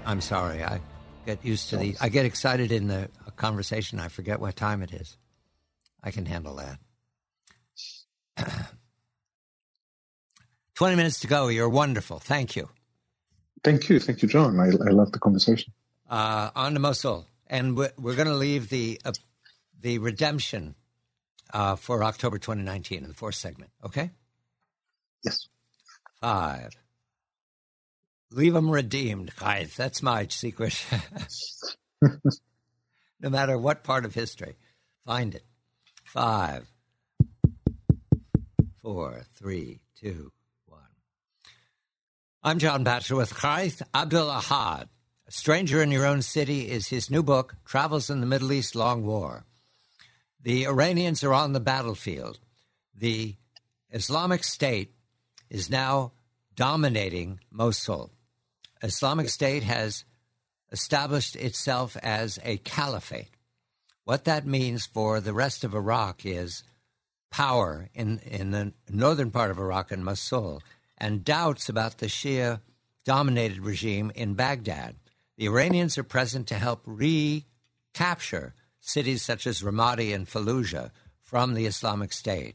I'm sorry. I get used to I get excited in the conversation. I forget what time it is. I can handle that. 20 minutes to go. You're wonderful. Thank you. Thank you, John. I love the conversation. On to Mosul, and we're going to leave the redemption for October 2019 in the fourth segment. Okay. Yes. 5. Leave them redeemed, guys. That's my secret. No matter what part of history, find it. 5, 4, 3, 2, 1. I'm John Batchelor with Khalid Abdul Ahad. A Stranger in Your Own City is his new book, Travels in the Middle East Long War. The Iranians are on the battlefield. The Islamic State is now dominating Mosul. Islamic State has established itself as a caliphate. What that means for the rest of Iraq is power in the northern part of Iraq and Mosul, and doubts about the Shia-dominated regime in Baghdad. The Iranians are present to help recapture cities such as Ramadi and Fallujah from the Islamic State.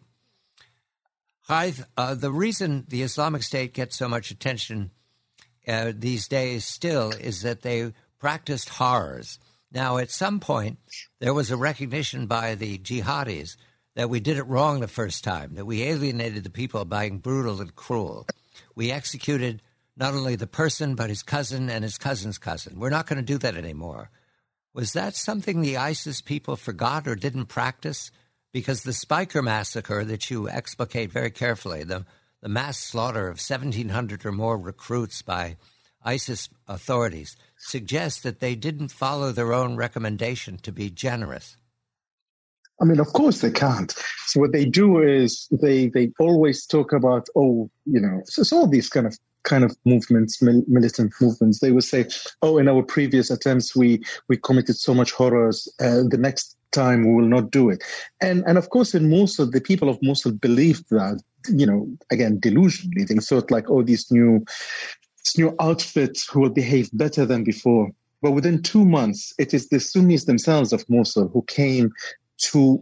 The reason the Islamic State gets so much attention these days still is that they practiced horrors. Now, at some point, there was a recognition by the jihadis that we did it wrong the first time, that we alienated the people by being brutal and cruel. We executed not only the person, but his cousin and his cousin's cousin. We're not going to do that anymore. Was that something the ISIS people forgot or didn't practice? Because the Spiker massacre that you explicate very carefully, the mass slaughter of 1,700 or more recruits by ISIS authorities, suggests that they didn't follow their own recommendation to be generous. I mean, of course they can't. So what they do is they always talk about, so all these kind of movements, militant movements, they would say, in our previous attempts, we committed so much horrors. The next time we will not do it. And of course, in Mosul, the people of Mosul believed that, again, delusionally. They thought like, this new outfit will behave better than before. But within 2 months, it is the Sunnis themselves of Mosul who came to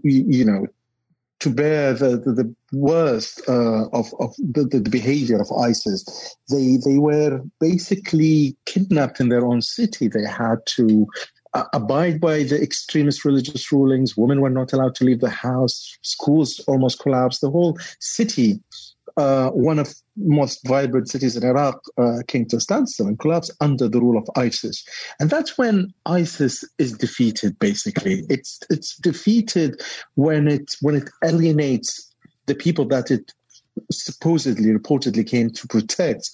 bear the worst of the behavior of ISIS. They were basically kidnapped in their own city. They had to abide by the extremist religious rulings. Women were not allowed to leave the house. Schools almost collapsed. The whole city, one of most vibrant cities in Iraq, came to a standstill and collapsed under the rule of ISIS. And that's when ISIS is defeated, basically. It's defeated when it alienates the people that it reportedly came to protect,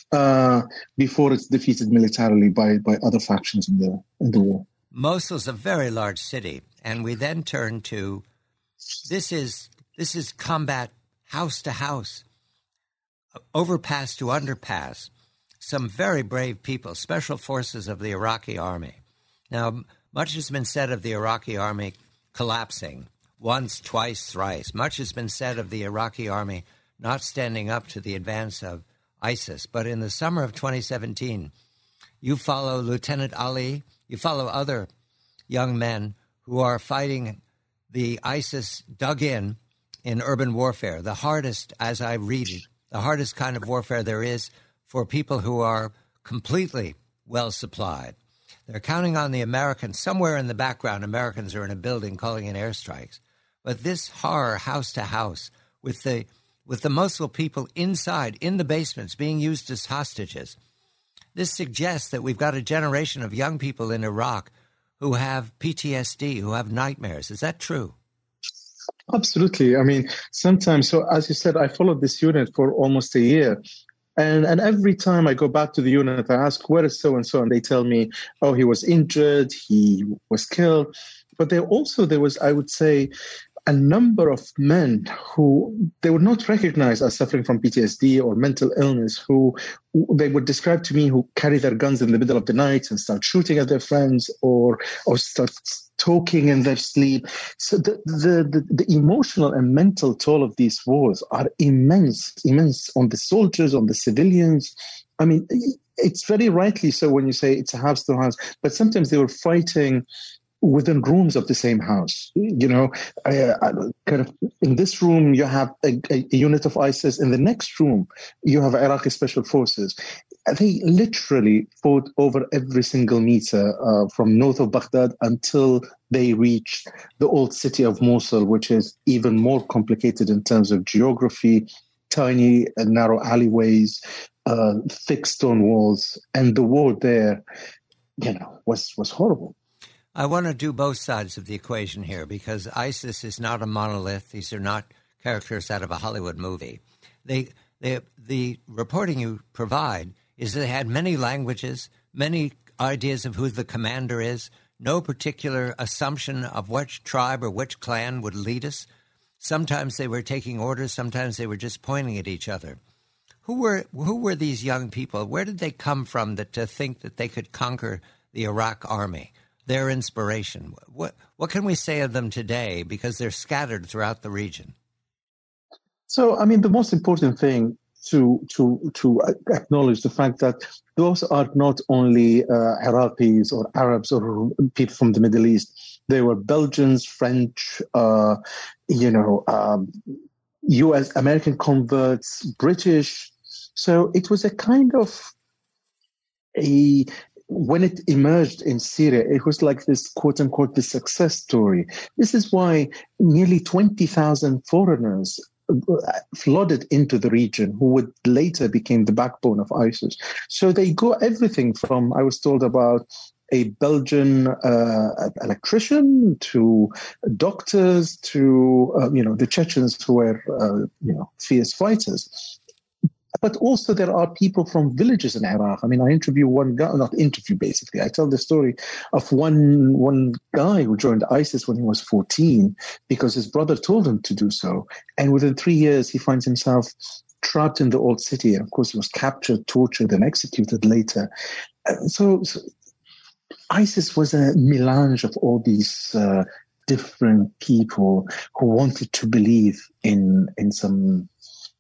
before it's defeated militarily by other factions in the war. Mosul's a very large city, and we then turn to this is combat house to house, overpass to underpass. Some very brave people, special forces of the Iraqi army. Now, much has been said of the Iraqi army collapsing once, twice, thrice. Much has been said of the Iraqi army not standing up to the advance of ISIS. But in the summer of 2017, you follow Lieutenant Ali, you follow other young men who are fighting the ISIS dug in urban warfare, the hardest, as I read it, the hardest kind of warfare there is for people who are completely well supplied. They're counting on the Americans. Somewhere in the background, Americans are in a building calling in airstrikes. But this horror house to house with the Mosul people inside, in the basements, being used as hostages. This suggests that we've got a generation of young people in Iraq who have PTSD, who have nightmares. Is that true? Absolutely. I mean, sometimes, so as you said, I followed this unit for almost a year. And every time I go back to the unit, I ask, where is so-and-so? And they tell me, he was injured, he was killed. But there was, I would say, a number of men who they would not recognize as suffering from PTSD or mental illness, who they would describe to me, who carry their guns in the middle of the night and start shooting at their friends or start talking in their sleep. So the emotional and mental toll of these wars are immense on the soldiers, on the civilians. I mean, it's very rightly so when you say it's a house to house, but sometimes they were fighting within rooms of the same house. Kind of in this room you have a unit of ISIS. In the next room you have Iraqi special forces. They literally fought over every single meter from north of Baghdad until they reached the old city of Mosul, which is even more complicated in terms of geography, tiny and narrow alleyways, thick stone walls, and the war there, was horrible. I want to do both sides of the equation here because ISIS is not a monolith. These are not characters out of a Hollywood movie. The reporting you provide is they had many languages, many ideas of who the commander is, no particular assumption of which tribe or which clan would lead us. Sometimes they were taking orders, sometimes they were just pointing at each other. Who were these young people? Where did they come from to think that they could conquer the Iraq army? Their inspiration. What can we say of them today? Because they're scattered throughout the region. So, I mean, the most important thing to acknowledge the fact that those are not only Iraqis or Arabs or people from the Middle East. They were Belgians, French, U.S. American converts, British. So it was a kind of when it emerged in Syria, it was like this, quote unquote, the success story. This is why nearly 20,000 foreigners flooded into the region, who would later become the backbone of ISIS. So they go everything from, I was told about a Belgian electrician to doctors to, the Chechens who were, fierce fighters. But also there are people from villages in Iraq. I mean, I interview one guy, basically. I tell the story of one guy who joined ISIS when he was 14 because his brother told him to do so. And within 3 years, he finds himself trapped in the old city. And of course, he was captured, tortured, and executed later. So ISIS was a melange of all these different people who wanted to believe in some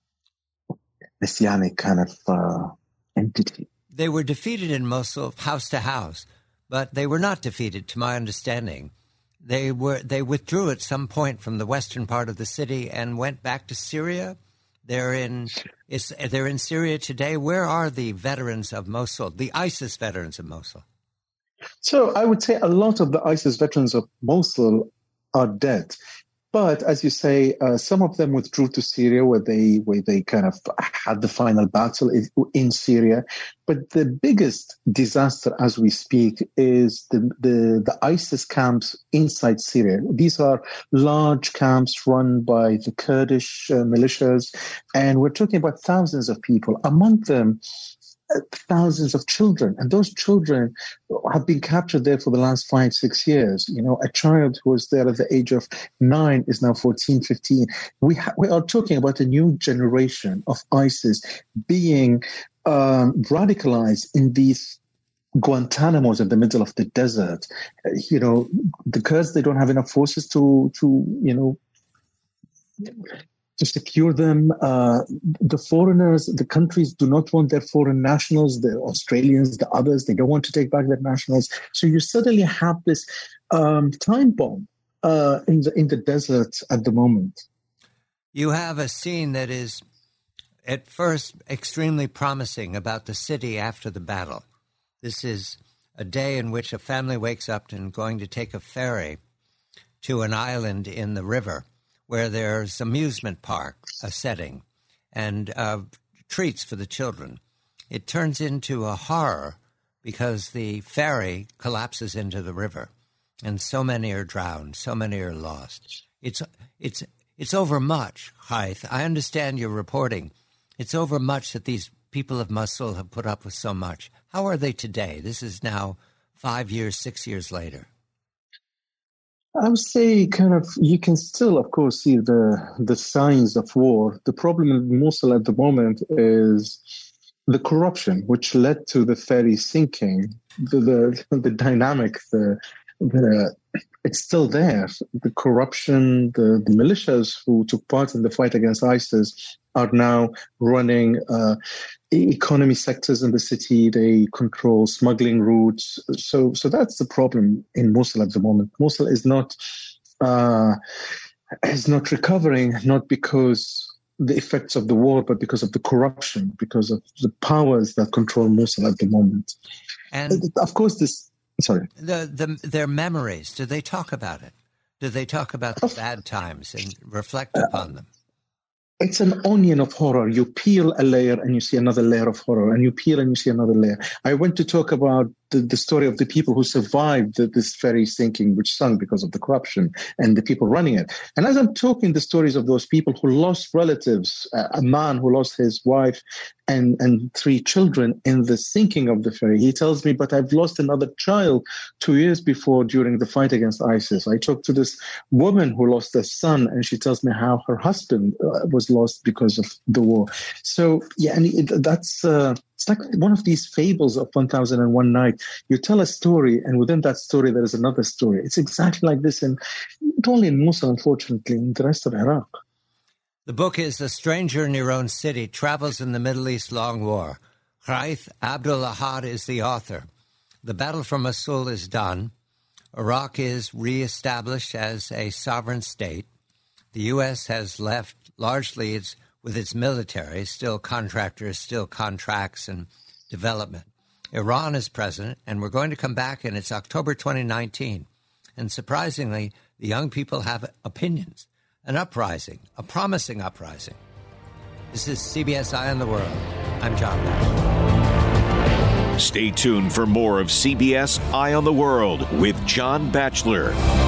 messianic kind of entity. They were defeated in Mosul, house to house, but they were not defeated, to my understanding. They withdrew at some point from the western part of the city and went back to Syria. They're in Syria today. Where are the veterans of Mosul, the ISIS veterans of Mosul? So I would say a lot of the ISIS veterans of Mosul are dead. But as you say, some of them withdrew to Syria where they kind of had the final battle in Syria. But the biggest disaster as we speak is the ISIS camps inside Syria. These are large camps run by the Kurdish militias. And we're talking about thousands of people, among them thousands of children. And those children have been captured there for the last 5-6 years. A child who was there at the age of 9 is now 14, 15. We are talking about a new generation of ISIS being radicalized in these Guantanamos in the middle of the desert. The Kurds, they don't have enough forces to secure them. The foreigners, the countries do not want their foreign nationals, the Australians, the others, they don't want to take back their nationals. So you suddenly have this time bomb in the desert at the moment. You have a scene that is at first extremely promising about the city after the battle. This is a day in which a family wakes up and going to take a ferry to an island in the river, where there's amusement park, a setting, and treats for the children. It turns into a horror because the ferry collapses into the river, and so many are drowned, so many are lost. It's overmuch, Haith. I understand your reporting. It's overmuch that these people of Mosul have put up with so much. How are they today? This is now 5 years, 6 years later. I would say you can still, of course, see the signs of war. The problem in Mosul at the moment is the corruption, which led to the ferry sinking, the dynamic, the it's still there. The corruption, the militias who took part in the fight against ISIS are now running economy sectors in the city. They control smuggling routes. So that's the problem in Mosul at the moment. Mosul is not recovering, not because the effects of the war, but because of the corruption, because of the powers that control Mosul at the moment. And of course, their memories. Do they talk about it? Do they talk about the bad times and reflect upon them? It's an onion of horror. You peel a layer and you see another layer of horror, and you peel and you see another layer. I went to talk about the story of the people who survived this ferry sinking, which sunk because of the corruption, and the people running it. And as I'm talking the stories of those people who lost relatives, a man who lost his wife and 3 children in the sinking of the ferry, he tells me, but I've lost another child 2 years before during the fight against ISIS. I talked to this woman who lost a son, and she tells me how her husband was lost because of the war. So, yeah, and that's... it's like one of these fables of 1001 Night. You tell a story, and within that story, there is another story. It's exactly like this, and not only in Mosul, unfortunately, in the rest of Iraq. The book is A Stranger in Your Own City, Travels in the Middle East Long War. Raith Abdul Ahad is the author. The battle for Mosul is done. Iraq is reestablished as a sovereign state. The U.S. has left largely with its military, still contractors, still contracts and development. Iran is present, and we're going to come back, and it's October 2019. And surprisingly, the young people have opinions, an uprising, a promising uprising. This is CBS Eye on the World. I'm John Batchelor. Stay tuned for more of CBS Eye on the World with John Batchelor.